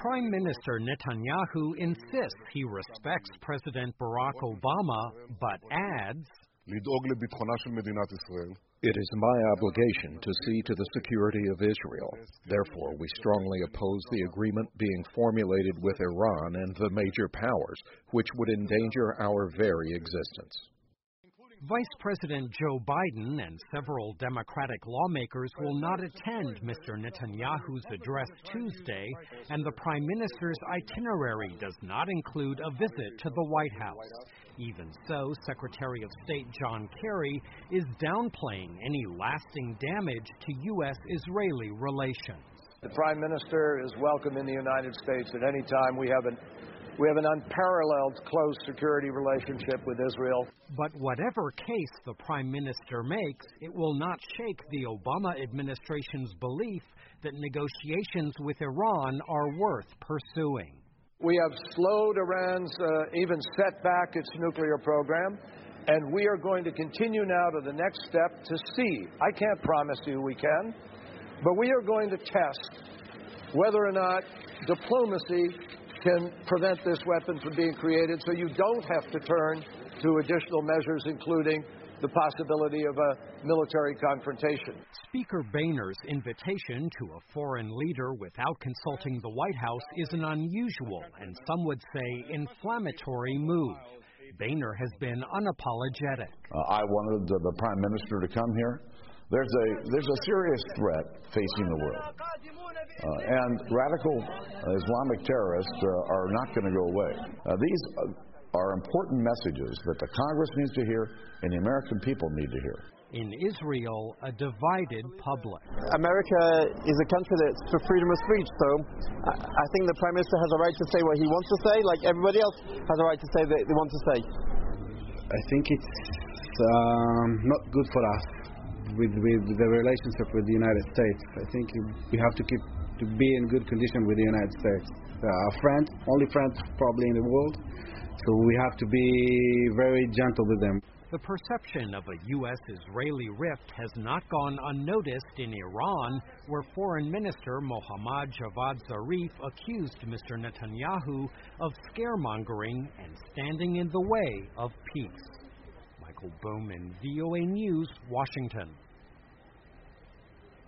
Prime Minister Netanyahu insists he respects President Barack Obama, but adds, "It is my obligation to see to the security of Israel. Therefore, we strongly oppose the agreement being formulated with Iran and the major powers, which would endanger our very existence." Vice President Joe Biden and several Democratic lawmakers will not attend Mr. Netanyahu's address Tuesday, and the Prime Minister's itinerary does not include a visit to the White House. Even so, Secretary of State John Kerry is downplaying any lasting damage to U.S.-Israeli relations. The Prime Minister is welcome in the United States at any time. We have an unparalleled close security relationship with Israel. But whatever case the Prime Minister makes, it will not shake the Obama administration's belief that negotiations with Iran are worth pursuing. We have slowed Iran's, even set back its nuclear program, and we are going to continue now to the next step to see. I can't promise you we can, but we are going to test whether or not diplomacy can prevent this weapon from being created, so you don't have to turn to additional measures, including the possibility of a military confrontation. Speaker Boehner's invitation to a foreign leader without consulting the White House is an unusual and some would say inflammatory move. Boehner has been unapologetic. I wanted the Prime Minister to come here. There's a serious threat facing the world. And radical Islamic terrorists are not going to go away. These are important messages that the Congress needs to hear and the American people need to hear. In Israel, a divided public. America is a country that's for freedom of speech, so I think the Prime Minister has a right to say what he wants to say, like everybody else has a right to say what they want to say. I think it's not good for us with the relationship with the United States. I think we have to be in good condition with the United States. Our friends, only friends probably in the world, so we have to be very gentle with them. The perception of a U.S.-Israeli rift has not gone unnoticed in Iran, where Foreign Minister Mohammad Javad Zarif accused Mr. Netanyahu of scaremongering and standing in the way of peace. Michael Bowman, VOA News, Washington.